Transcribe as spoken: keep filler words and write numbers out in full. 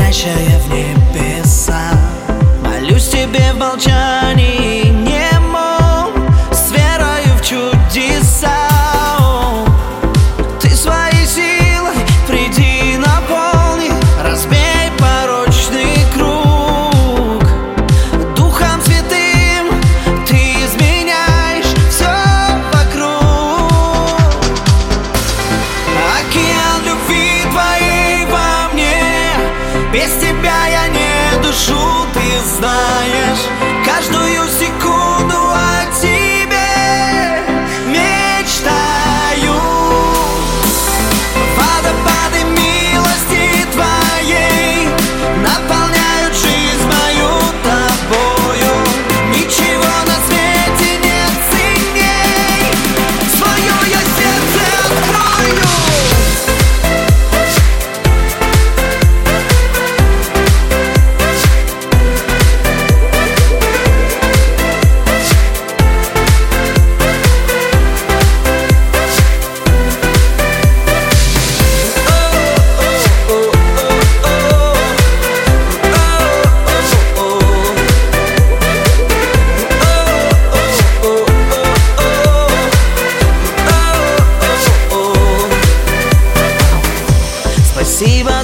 летящая в небеса. Молюсь тебе в молчании немом, с верою в чудеса. Ты своей силой приди, наполни, разбей порочный круг. Духом Святым ты изменяешь все вокруг. Океан любви твоей во мне, без тебя я не душу, ты знаешь. Каждую секунду о тебе мечтаю. Водопады милости твоей наполняют жизнь мою тобою. Ничего на свете нет ценней, свое я сердце открою. Спасибо